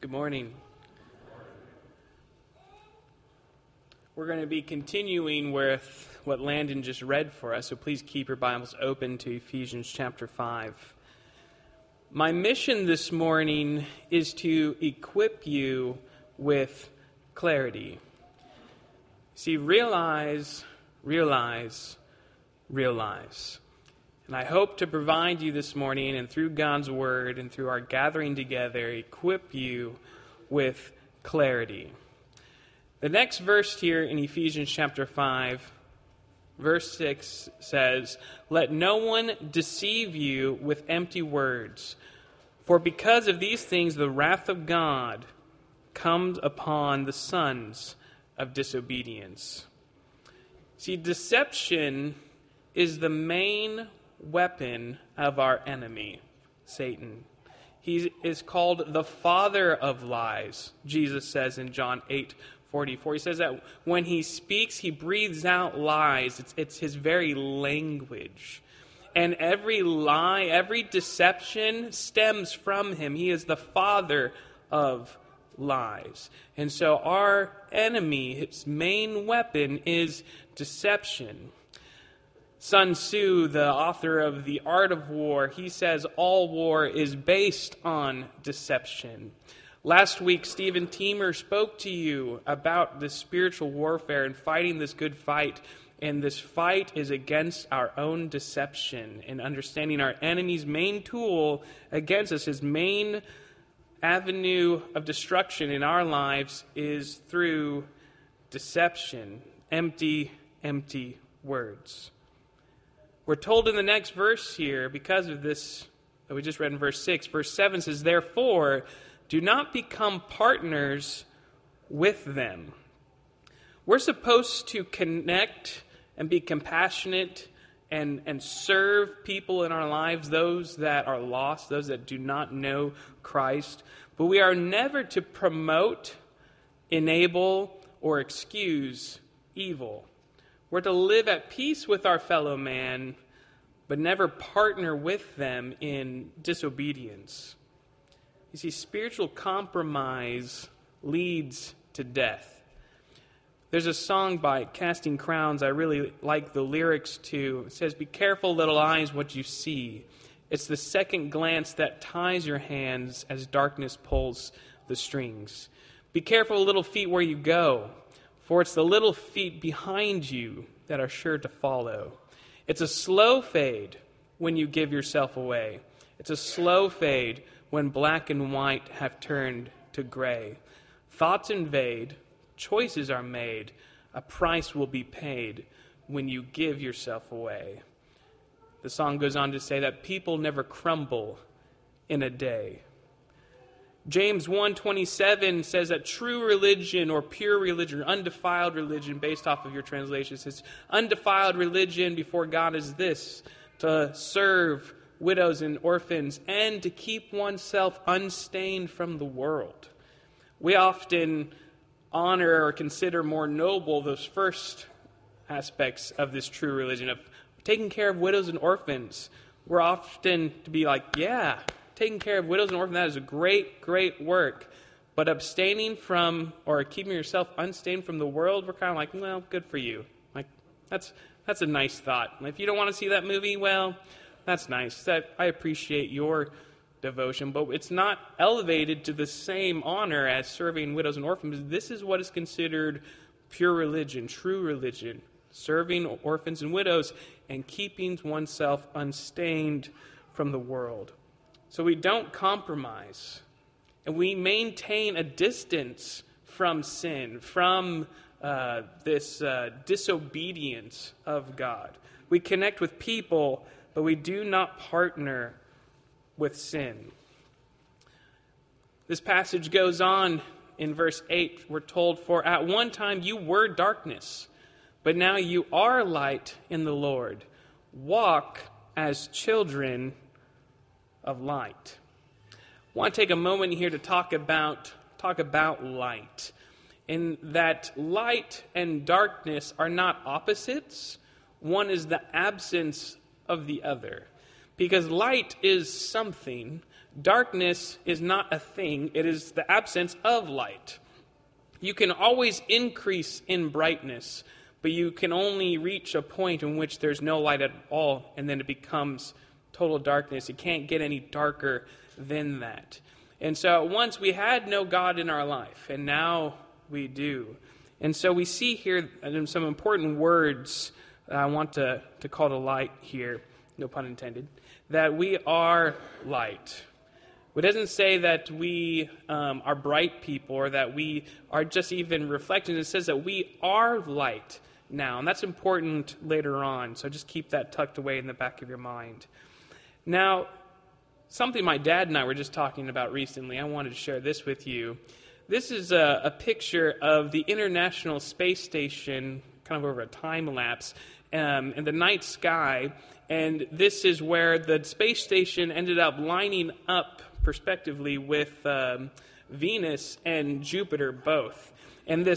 Good morning. We're going to be continuing with what Landon just read for us, so please keep your Bibles open to Ephesians chapter 5. My mission this morning is to equip you with clarity. See, realize. And I hope to provide you this morning and through God's Word and through our gathering together, equip you with clarity. The next verse here in Ephesians chapter 5, verse 6 says, "Let no one deceive you with empty words, for because of these things the wrath of God comes upon the sons of disobedience." See, deception is the main weapon of our enemy, Satan. He is called the father of lies, Jesus says in John 8:44. He says that when he speaks, he breathes out lies. It's his very language. And every lie, every deception stems from him. He is the father of lies. And so our enemy, his main weapon, is deception. Sun Tzu, the author of The Art of War, he says all war is based on deception. Last week, Stephen Teemer spoke to you about this spiritual warfare and fighting this good fight. And this fight is against our own deception and understanding our enemy's main tool against us, his main avenue of destruction in our lives is through deception. Empty words. We're told in the next verse here, because of this that we just read in verse 6, verse 7 says, "Therefore, do not become partners with them." We're supposed to connect and be compassionate and serve people in our lives, those that are lost, those that do not know Christ. But we are never to promote, enable, or excuse evil. We're to live at peace with our fellow man, but never partner with them in disobedience. You see, spiritual compromise leads to death. There's a song by Casting Crowns I really like the lyrics to. It says, "Be careful, little eyes, what you see. It's the second glance that ties your hands as darkness pulls the strings. Be careful, little feet, where you go, for it's the little feet behind you that are sure to follow. It's a slow fade when you give yourself away. It's a slow fade when black and white have turned to gray. Thoughts invade, choices are made, a price will be paid when you give yourself away." The song goes on to say that people never crumble in a day. James 1:27 says that true religion or pure religion, undefiled religion, based off of your translation, says undefiled religion before God is this: to serve widows and orphans and to keep oneself unstained from the world. We often honor or consider more noble those first aspects of this true religion, of taking care of widows and orphans. We're often to be like, yeah, taking care of widows and orphans, that is a great work. But abstaining from or keeping yourself unstained from the world, we're kind of like, well, good for you. Like, that's a nice thought. If you don't want to see that movie, well, that's nice. I appreciate your devotion, but it's not elevated to the same honor as serving widows and orphans. This is what is considered pure religion, true religion, serving orphans and widows and keeping oneself unstained from the world. So we don't compromise, and we maintain a distance from sin, from this disobedience of God. We connect with people, but we do not partner with sin. This passage goes on in verse 8. We're told, "For at one time you were darkness, but now you are light in the Lord. Walk as children of light." I want to take a moment here to talk about light. In that light and darkness are not opposites. One is the absence of the other. Because light is something, darkness is not a thing. It is the absence of light. You can always increase in brightness, but you can only reach a point in which there's no light at all, and then it becomes total darkness. It can't get any darker than that. And so once we had no God in our life, and now we do. And so we see here some important words that I want to call to light here, no pun intended, that we are light. It doesn't say that we are bright people or that we are just even reflecting. It says that we are light now, and that's important later on, so just keep that tucked away in the back of your mind. Now, something my dad and I were just talking about recently, I wanted to share this with you. This is a picture of the International Space Station, kind of over a time lapse, in the night sky, and this is where the space station ended up lining up prospectively with Venus and Jupiter both. And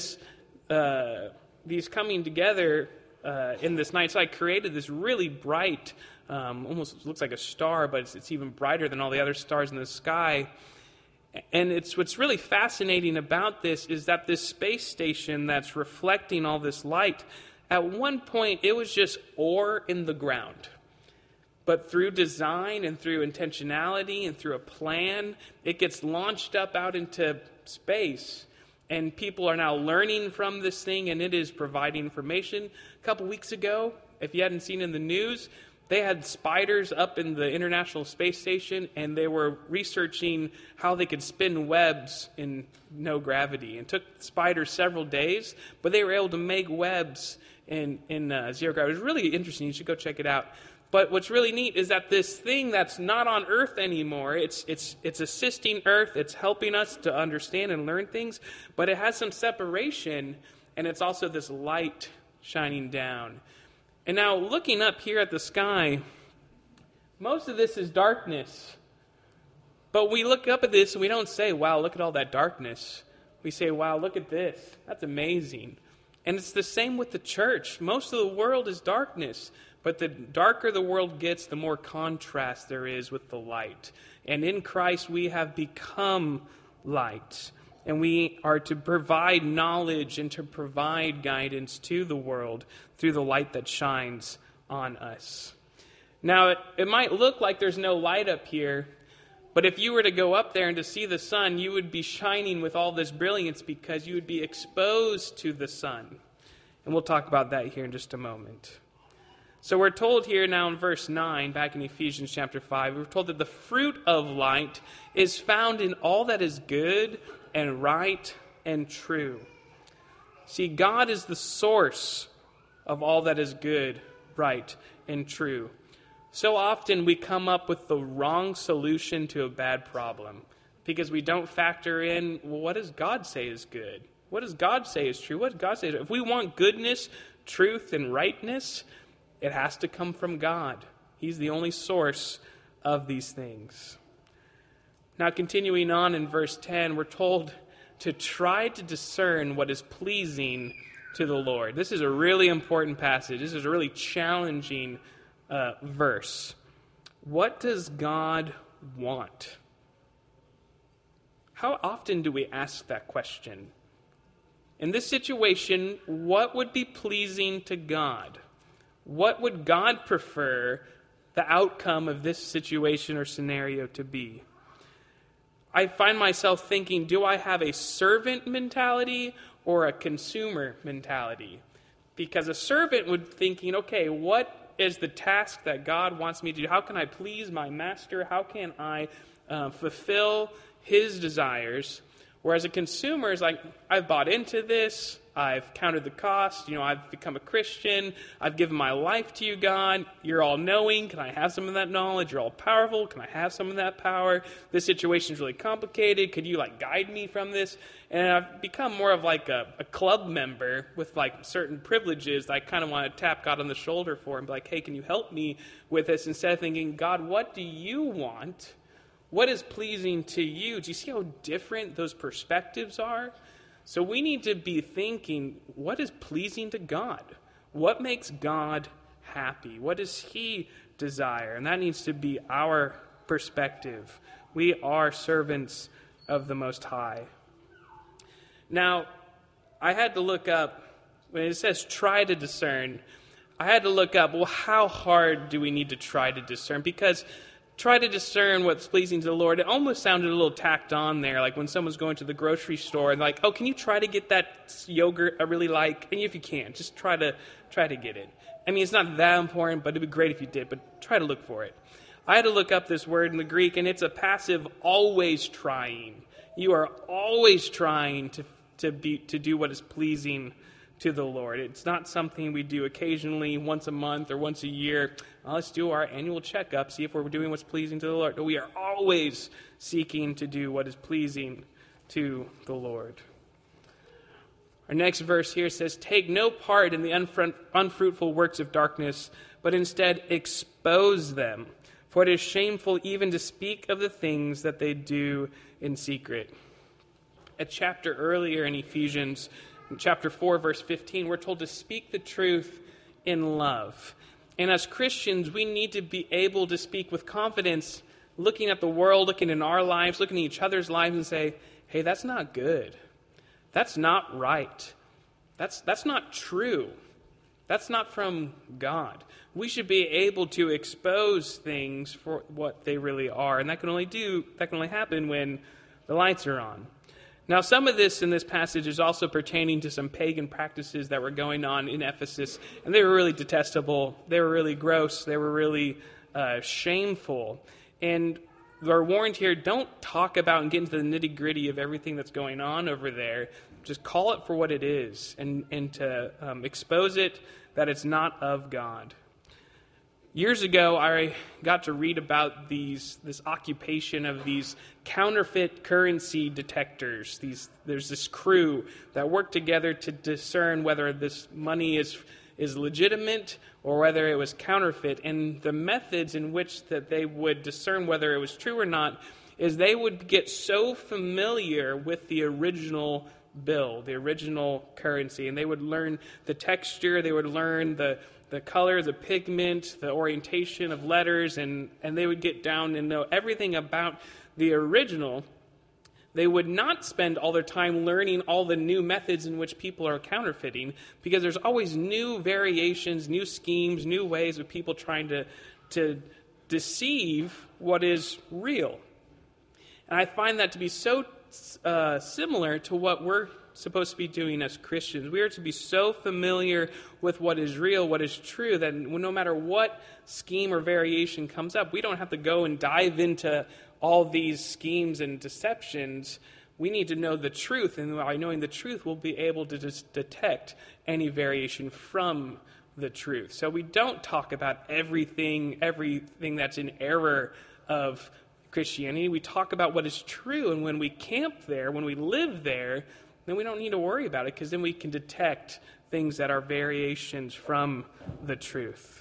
these coming together in this night sky created this really bright, almost looks like a star, but it's even brighter than all the other stars in the sky. And what's really fascinating about this is that this space station that's reflecting all this light, at one point it was just ore in the ground. But through design and through intentionality and through a plan, it gets launched up out into space. And people are now learning from this thing, and it is providing information. A couple weeks ago, if you hadn't seen in the news, they had spiders up in the International Space Station, and they were researching how they could spin webs in no gravity. It took spiders several days, but they were able to make webs in zero gravity. It was really interesting. You should go check it out. But what's really neat is that this thing that's not on Earth anymore, it's assisting Earth, it's helping us to understand and learn things, but it has some separation, and it's also this light shining down. And now looking up here at the sky, most of this is darkness. But we look up at this and we don't say, wow, look at all that darkness. We say, wow, look at this. That's amazing. And it's the same with the church. Most of the world is darkness. But the darker the world gets, the more contrast there is with the light. And in Christ we have become light. And we are to provide knowledge and to provide guidance to the world through the light that shines on us. Now, it might look like there's no light up here, but if you were to go up there and to see the sun, you would be shining with all this brilliance because you would be exposed to the sun. And we'll talk about that here in just a moment. So we're told here now in verse 9, back in Ephesians chapter 5, we're told that the fruit of light is found in all that is good and right and true. See, God is the source of all that is good, right, and true. So often we come up with the wrong solution to a bad problem because we don't factor in, well, what does God say is good? What does God say is true? What does God say is true? If we want goodness, truth, and rightness, it has to come from God. He's the only source of these things. Now, continuing on in verse 10, we're told to try to discern what is pleasing to the Lord. This is a really important passage. This is a really challenging verse. What does God want? How often do we ask that question? In this situation, what would be pleasing to God? What would God prefer the outcome of this situation or scenario to be? I find myself thinking, do I have a servant mentality or a consumer mentality? Because a servant would thinking, okay, what is the task that God wants me to do? How can I please my master? How can I fulfill his desires? Whereas a consumer is like, I've bought into this, I've counted the cost, I've become a Christian, I've given my life to you, God, you're all-knowing, can I have some of that knowledge? You're all-powerful, can I have some of that power? This situation is really complicated, could you guide me from this? And I've become more of a club member with certain privileges that I kind of want to tap God on the shoulder for and be like, hey, can you help me with this? Instead of thinking, God, what do you want? What is pleasing to you? Do you see how different those perspectives are? So we need to be thinking, what is pleasing to God? What makes God happy? What does he desire? And that needs to be our perspective We are servants of the Most High. Now, I had to look up, when it says try to discern, I had to look up, well, how hard do we need to try to discern? Because try to discern what's pleasing to the Lord, it almost sounded a little tacked on there, like when someone's going to the grocery store and like, oh, can you try to get that yogurt I really like? And if you can, just try to get it. I mean, it's not that important, but it'd be great if you did, but try to look for it. I had to look up this word in the Greek, and it's a passive always trying. You are always trying to do what is pleasing to the Lord. It's not something we do occasionally, once a month or once a year. Let's do our annual checkup, see if we're doing what's pleasing to the Lord. No, we are always seeking to do what is pleasing to the Lord. Our next verse here says, take no part in the unfruitful works of darkness, but instead expose them. For it is shameful even to speak of the things that they do in secret. A chapter earlier in Ephesians, in chapter 4, verse 15, we're told to speak the truth in love. And as Christians, we need to be able to speak with confidence, looking at the world, looking in our lives, looking at each other's lives and say, hey, that's not good. That's not right. That's not true. That's not from God. We should be able to expose things for what they really are. And that can only happen when the lights are on. Now, some of this in this passage is also pertaining to some pagan practices that were going on in Ephesus, and they were really detestable. They were really gross. They were really shameful. And we're warned here, don't talk about and get into the nitty-gritty of everything that's going on over there. Just call it for what it is and to expose it that it's not of God. Years ago, I got to read about this occupation of these counterfeit currency detectors. There's this crew that work together to discern whether this money is legitimate or whether it was counterfeit. And the methods in which that they would discern whether it was true or not is they would get so familiar with the original bill, the original currency, and they would learn the texture, they would learn the color, the pigment, the orientation of letters, and they would get down and know everything about the original. They would not spend all their time learning all the new methods in which people are counterfeiting, because there's always new variations, new schemes, new ways of people trying to deceive what is real. And I find that to be so similar to what we're supposed to be doing as Christians. We are to be so familiar with what is real, what is true, that no matter what scheme or variation comes up, we don't have to go and dive into all these schemes and deceptions. We need to know the truth, and by knowing the truth, we'll be able to detect any variation from the truth. So we don't talk about everything that's in error of Christianity. We talk about what is true, and when we camp there, when we live there, then we don't need to worry about it, because then we can detect things that are variations from the truth.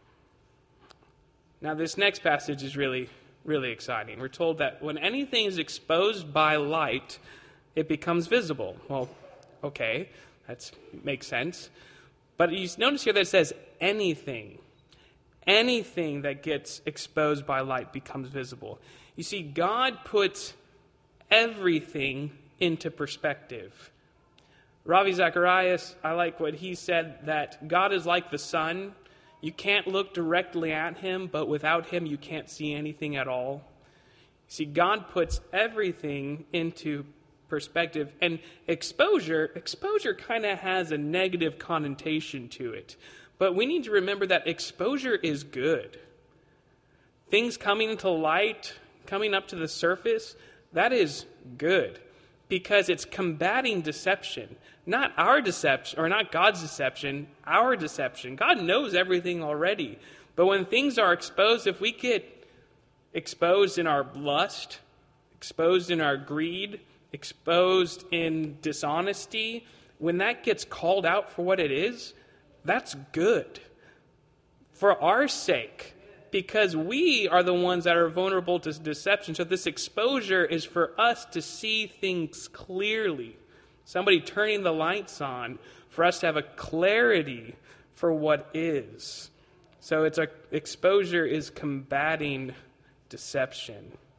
Now, this next passage is really, really exciting. We're told that when anything is exposed by light, it becomes visible. Well, okay, that makes sense. But you notice here that it says anything. Anything that gets exposed by light becomes visible. You see, God puts everything into perspective. Ravi Zacharias, I like what he said, that God is like the sun. You can't look directly at him, but without him you can't see anything at all. See, God puts everything into perspective, and exposure kind of has a negative connotation to it. But we need to remember that exposure is good. Things coming to light, coming up to the surface, that is good, because it's combating deception. Not our deception, or not God's deception, our deception. God knows everything already. But when things are exposed, if we get exposed in our lust, exposed in our greed, exposed in dishonesty, when that gets called out for what it is, that's good for our sake, because we are the ones that are vulnerable to deception. So this exposure is for us to see things clearly. Somebody turning the lights on for us to have a clarity for what is. So exposure is combating deception.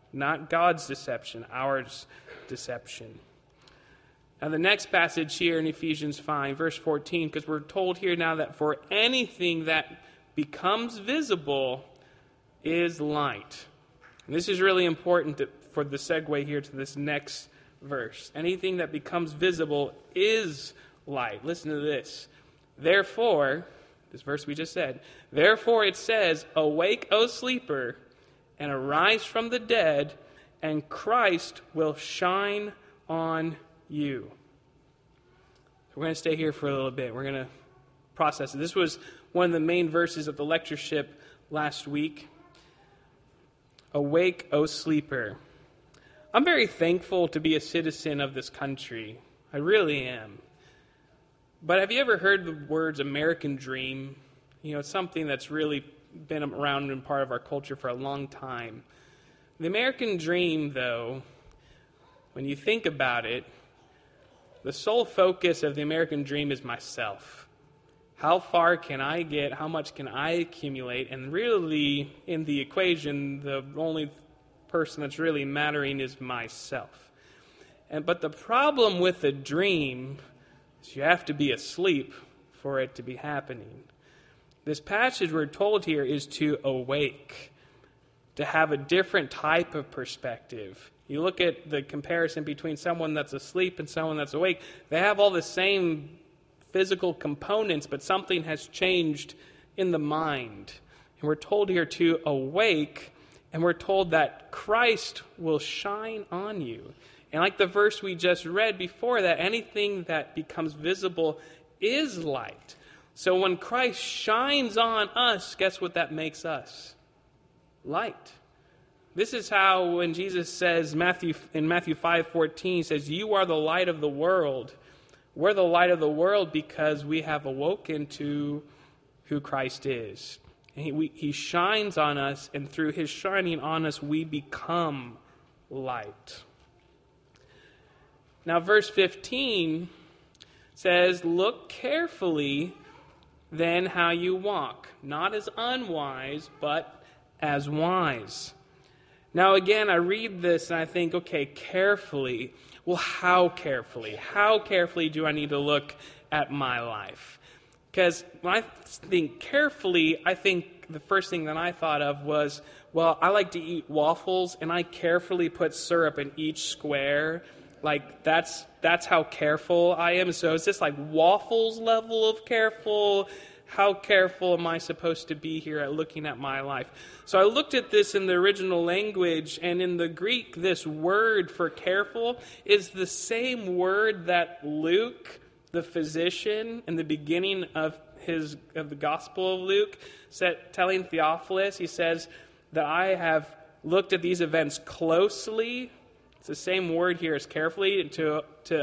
not God's deception, ours deception. Now the next passage here in Ephesians 5, verse 14, because we're told here now that for anything that becomes visible is light. And this is really important for the segue here to this next verse. Anything that becomes visible is light. Listen to this. Therefore, this verse we just said, therefore it says, awake, O sleeper, and arise from the dead, and Christ will shine on you. So we're going to stay here for a little bit. We're going to process it. This was one of the main verses of the lectureship last week. Awake, O sleeper. I'm very thankful to be a citizen of this country. I really am. But have you ever heard the words American dream? You know, it's something that's really been around and part of our culture for a long time. The American dream, though, when you think about it, the sole focus of the American dream is myself. How far can I get? How much can I accumulate? And really, in the equation, the only person that's really mattering is myself. But the problem with the dream is you have to be asleep for it to be happening. This passage we're told here is to awake, to have a different type of perspective. You look at the comparison between someone that's asleep and someone that's awake. They have all the same physical components, but something has changed in the mind. And we're told here to awake, and we're told that Christ will shine on you. And like the verse we just read before that, anything that becomes visible is light. So when Christ shines on us, guess what that makes us? Light. This is how when Jesus says in Matthew 5:14, says, you are the light of the world. We're the light of the world because we have awoken to who Christ is. And he shines on us, and through his shining on us, we become light. Now, verse 15 says, look carefully then how you walk, not as unwise, but as wise. Now, again, I read this and I think, okay, carefully. Well, how carefully? How carefully do I need to look at my life? Because when I think carefully, I think the first thing that I thought of was, well, I like to eat waffles, and I carefully put syrup in each square. Like, that's how careful I am. So is this like waffles level of careful? How careful am I supposed to be here at looking at my life? So I looked at this in the original language, and in the Greek, this word for careful is the same word that Luke, the physician, in the beginning of the Gospel of Luke, said, telling Theophilus, he says that I have looked at these events closely. It's the same word here as carefully to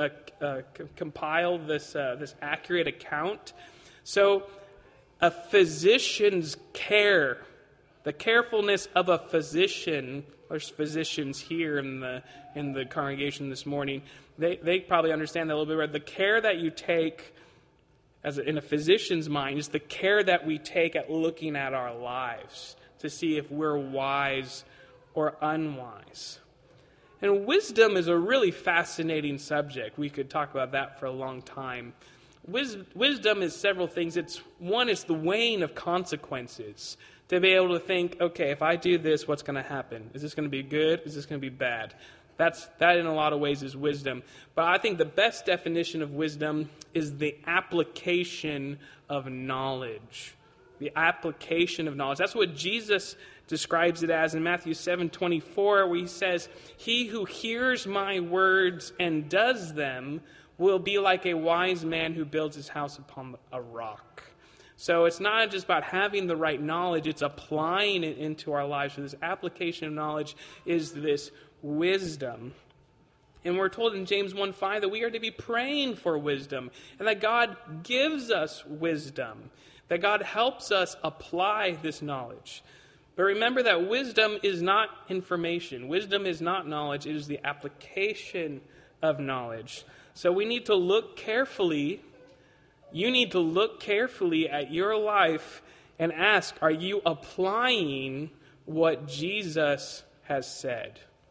compile this accurate account. So a physician's care, the carefulness of a physician. There's physicians here in the congregation this morning. They probably understand that a little bit better. The care that you take in a physician's mind is the care that we take at looking at our lives to see if we're wise or unwise. And wisdom is a really fascinating subject. We could talk about that for a long time. Wisdom is several things. One is the weighing of consequences. To be able to think, okay, if I do this, what's going to happen? Is this going to be good? Is this going to be bad? That in a lot of ways is wisdom. But I think the best definition of wisdom is the application of knowledge. The application of knowledge. That's what Jesus describes it as in Matthew 7:24, where he says, he who hears my words and does them will be like a wise man who builds his house upon a rock. So it's not just about having the right knowledge, it's applying it into our lives. So this application of knowledge is this wisdom. And we're told in James 1:5 that we are to be praying for wisdom, and that God gives us wisdom, that God helps us apply this knowledge. But remember that wisdom is not information. Wisdom is not knowledge. It is the application of knowledge. So we need to look carefully. You need to look carefully at your life and ask, are you applying what Jesus has said?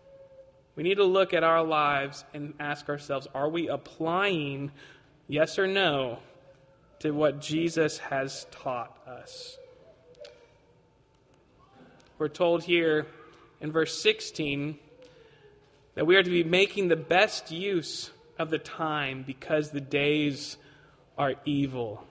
We need to look at our lives and ask ourselves, are we applying, yes or no, to what Jesus has taught us? We're told here in verse 16 that we are to be making the best use of the time because the days are evil.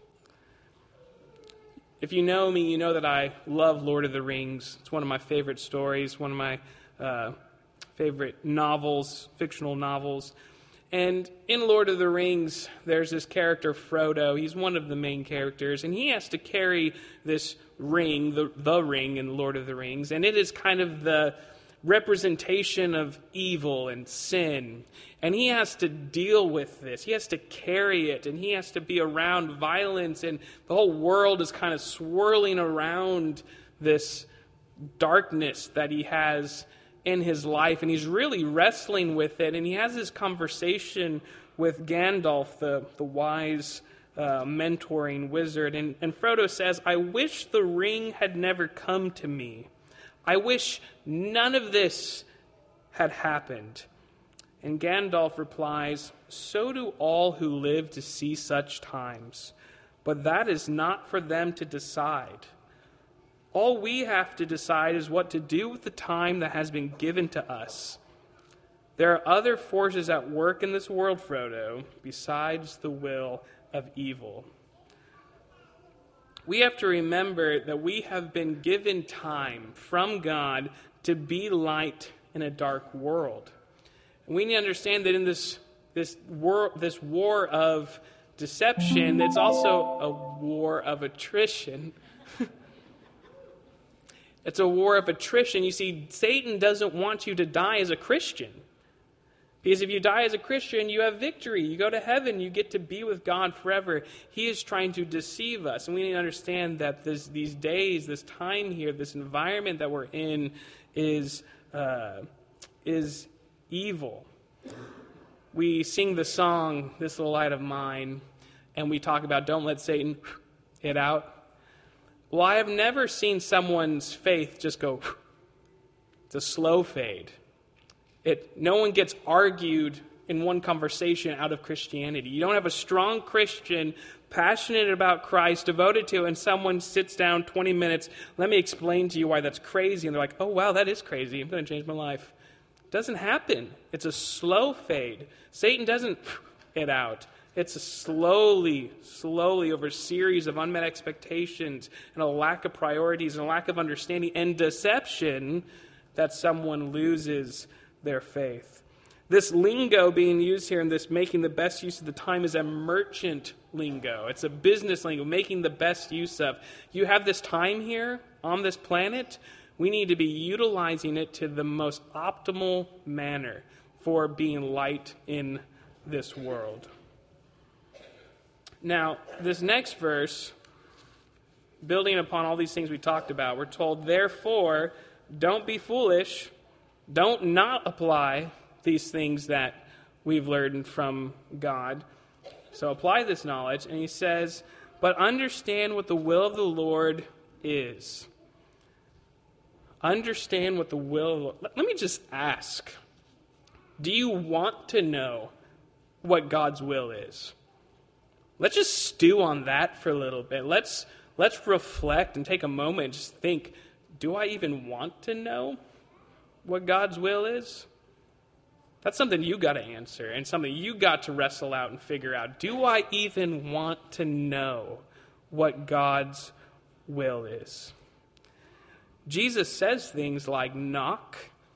If you know me, you know that I love Lord of the Rings. It's one of my favorite stories, one of my favorite novels, fictional novels. And in Lord of the Rings, there's this character, Frodo. He's one of the main characters, and he has to carry this ring, the ring in Lord of the Rings, and it is kind of the representation of evil and sin. And he has to deal with this. He has to carry it, and he has to be around violence, and the whole world is kind of swirling around this darkness that he has in his life, and he's really wrestling with it. And he has this conversation with Gandalf, the wise mentoring wizard, and Frodo says, "I wish the ring had never come to me. I wish none of this had happened." And Gandalf replies, "So do all who live to see such times, but that is not for them to decide. All we have to decide is what to do with the time that has been given to us. There are other forces at work in this world, Frodo, besides the will of evil." We have to remember that we have been given time from God to be light in a dark world. And we need to understand that in this war of deception, it's also a war of attrition. It's a war of attrition. You see, Satan doesn't want you to die as a Christian. Because if you die as a Christian, you have victory. You go to heaven. You get to be with God forever. He is trying to deceive us. And we need to understand that these days, this time here, this environment that we're in is evil. We sing the song, "This Little Light of Mine," and we talk about don't let Satan it out. Well, I have never seen someone's faith just go, it's a slow fade. No one gets argued in one conversation out of Christianity. You don't have a strong Christian, passionate about Christ, devoted to, and someone sits down 20 minutes, let me explain to you why that's crazy. And they're like, oh, wow, that is crazy. I'm going to change my life. It doesn't happen. It's a slow fade. Satan doesn't it out. It's a slowly over a series of unmet expectations and a lack of priorities and a lack of understanding and deception that someone loses their faith. This lingo being used here in this making the best use of the time is a merchant lingo. It's a business lingo, making the best use of. You have this time here on this planet. We need to be utilizing it to the most optimal manner for being light in this world. Now, this next verse, building upon all these things we talked about, we're told, therefore, don't be foolish. Don't not apply these things that we've learned from God. So apply this knowledge. And he says, but understand what the will of the Lord is. Understand what the will of the Lord. Let me just ask. Do you want to know what God's will is? Let's just stew on that for a little bit. Let's reflect and take a moment and just think, do I even want to know what God's will is? That's something you got to answer and something you got to wrestle out and figure out. Do I even want to know what God's will is? Jesus says things like, knock,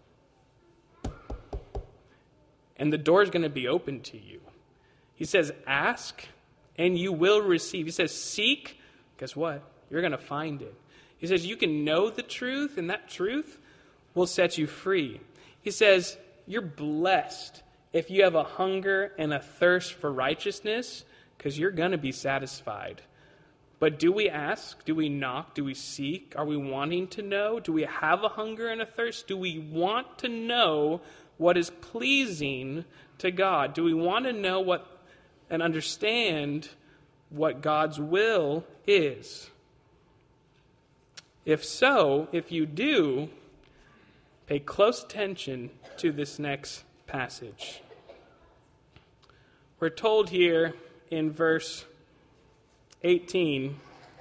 and the door's going to be open to you. He says, ask, and you will receive. He says, seek, guess what? You're going to find it. He says, you can know the truth, and that truth will set you free. He says, you're blessed if you have a hunger and a thirst for righteousness, because you're going to be satisfied. But do we ask? Do we knock? Do we seek? Are we wanting to know? Do we have a hunger and a thirst? Do we want to know what is pleasing to God? Do we want to know and understand what God's will is? If so, if you do, Pay close attention to this next passage. We're told here in verse 18,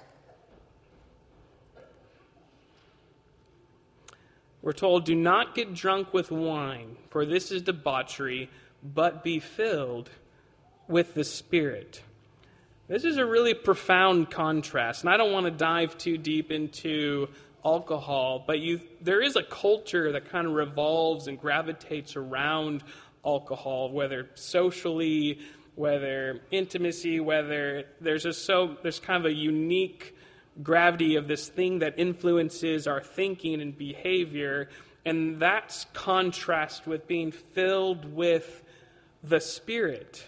we're told, "Do not get drunk with wine, for this is debauchery, but be filled with the Spirit." This is a really profound contrast, and I don't want to dive too deep into alcohol, but there is a culture that kind of revolves and gravitates around alcohol, whether socially, whether intimacy, whether there's kind of a unique gravity of this thing that influences our thinking and behavior, and that's contrast with being filled with the Spirit.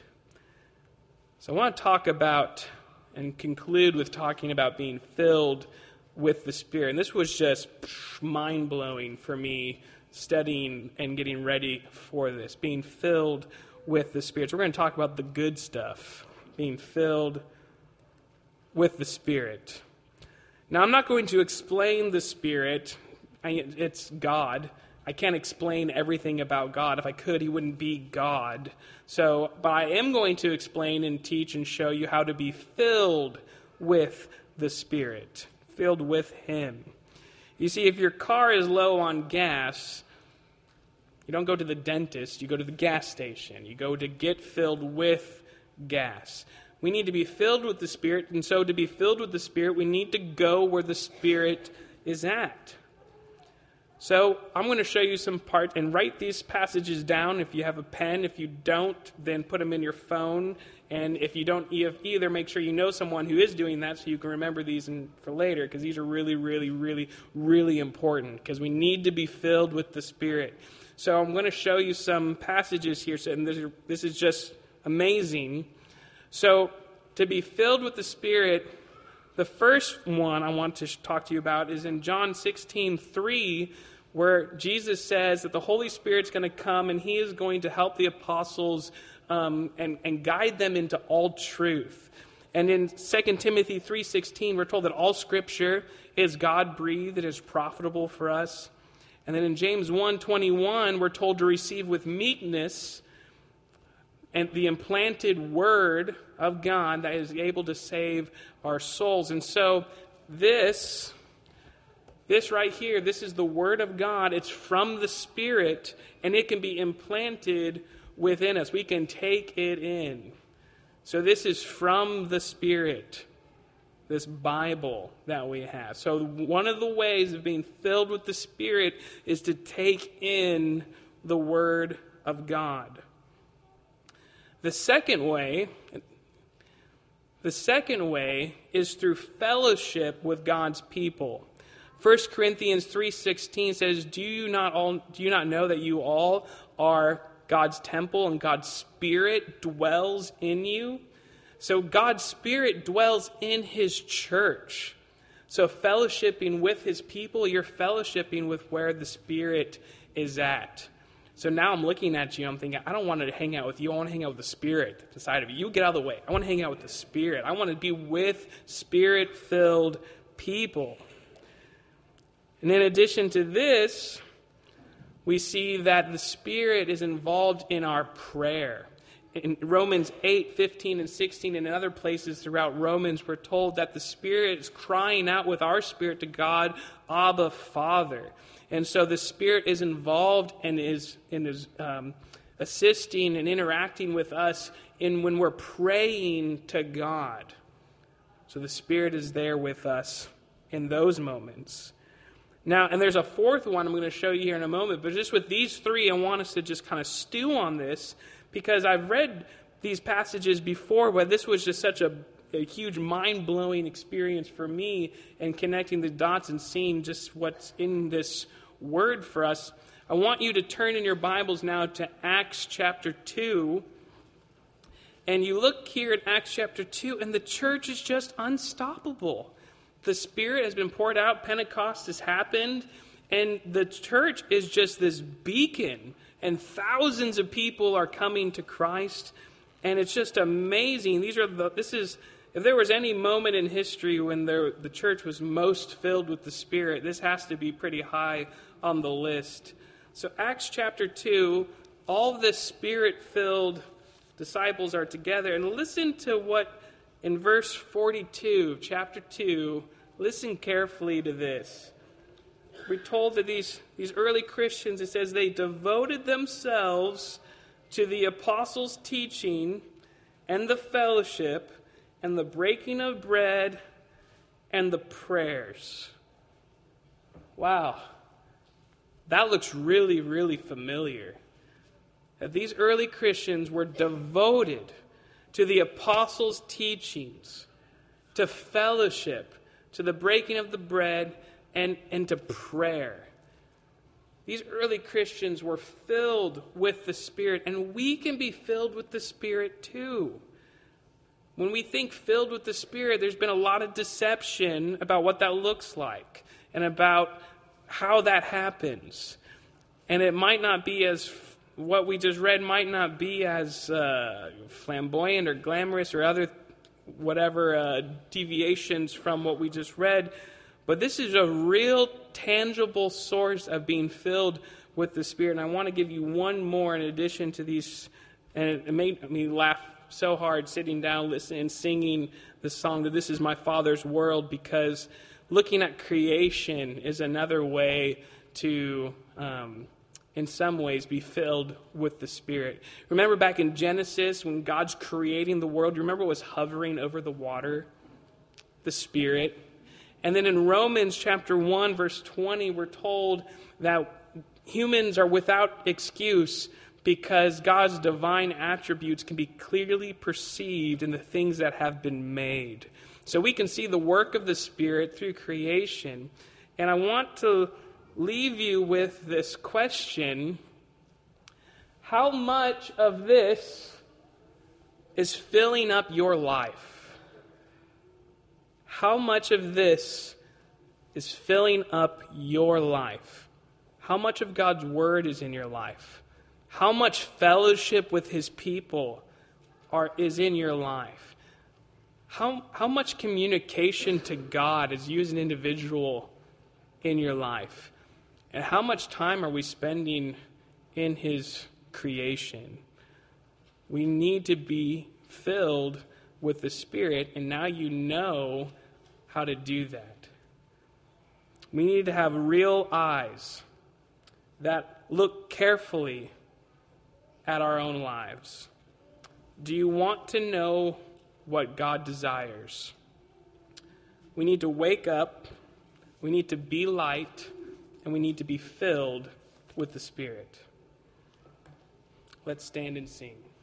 So I want to talk about and conclude with talking about being filled with the Spirit. And this was just mind-blowing for me studying and getting ready for this, being filled with the Spirit. So we're going to talk about the good stuff, being filled with the Spirit. Now, I'm not going to explain the Spirit. It's God. I can't explain everything about God. If I could, he wouldn't be God. But I am going to explain and teach and show you how to be filled with the Spirit, filled with him. You see, if your car is low on gas, you don't go to the dentist, you go to the gas station. You go to get filled with gas. We need to be filled with the Spirit, and so to be filled with the Spirit, we need to go where the Spirit is at. So I'm going to show you some parts, and write these passages down if you have a pen. If you don't, then put them in your phone. And if you don't either, make sure you know someone who is doing that so you can remember these for later, because these are really, really, really, really important, because we need to be filled with the Spirit. So I'm going to show you some passages here, and this is just amazing. So to be filled with the Spirit, the first one I want to talk to you about is in John 16:3, where Jesus says that the Holy Spirit's going to come and he is going to help the apostles and guide them into all truth. And in 2 Timothy 3:16, we're told that all Scripture is God-breathed and is profitable for us. And then in James 1:21, we're told to receive with meekness and the implanted word of God that is able to save our souls. And so this right here, this is the word of God. It's from the Spirit, and it can be implanted within us. We can take it in. So this is from the Spirit, this Bible that we have. So one of the ways of being filled with the Spirit is to take in the Word of God. The second way is through fellowship with God's people. 1 Corinthians 3:16 says, Do you not know that you all are God's temple and God's Spirit dwells in you? So God's Spirit dwells in his church. So fellowshipping with his people, you're fellowshipping with where the Spirit is at. So now I'm looking at you, I'm thinking, I don't want to hang out with you. I want to hang out with the Spirit inside of you. You get out of the way. I want to hang out with the Spirit. I want to be with Spirit-filled people. And in addition to this, we see that the Spirit is involved in our prayer. In Romans 8:15 and 16, and in other places throughout Romans, we're told that the Spirit is crying out with our spirit to God, Abba, Father. And so the Spirit is involved and is assisting and interacting with us when we're praying to God. So the Spirit is there with us in those moments. Now, and there's a fourth one I'm going to show you here in a moment, but just with these three, I want us to just kind of stew on this, because I've read these passages before, but this was just such a huge mind-blowing experience for me, and connecting the dots and seeing just what's in this word for us. I want you to turn in your Bibles now to Acts chapter 2, and you look here at Acts chapter 2, and the church is just unstoppable. The Spirit has been poured out, Pentecost has happened, and the church is just this beacon, and thousands of people are coming to Christ, and it's just amazing. If there was any moment in history when the church was most filled with the Spirit, this has to be pretty high on the list. So Acts chapter 2, all the Spirit-filled disciples are together. And listen to what in verse 42 of chapter 2, listen carefully to this. We're told that these early Christians, it says, they devoted themselves to the apostles' teaching and the fellowship and the breaking of bread and the prayers. Wow. That looks really, really familiar. That these early Christians were devoted to the apostles' teachings, to fellowship, to the breaking of the bread, and to prayer. These early Christians were filled with the Spirit, and we can be filled with the Spirit too. When we think filled with the Spirit, there's been a lot of deception about what that looks like and about how that happens. And it might not be as, what we just read might not be as flamboyant or glamorous or other whatever deviations from what we just read. But this is a real tangible source of being filled with the Spirit. And I want to give you one more in addition to these. And it made me laugh so hard sitting down, listening, and singing the song that This Is My Father's World, because looking at creation is another way to, in some ways, be filled with the Spirit. Remember back in Genesis when God's creating the world, you remember what was hovering over the water? The Spirit. And then in Romans chapter 1, verse 20, we're told that humans are without excuse because God's divine attributes can be clearly perceived in the things that have been made. So we can see the work of the Spirit through creation. And I want to leave you with this question: how much of this is filling up your life? How much of this is filling up your life? How much of God's Word is in your life? How much fellowship with His people is in your life? How much communication to God is you as an individual in your life? And how much time are we spending in His creation? We need to be filled with the Spirit, and now you know how to do that. We need to have real eyes that look carefully at our own lives. Do you want to know what God desires? We need to wake up, we need to be light, and we need to be filled with the Spirit. Let's stand and sing.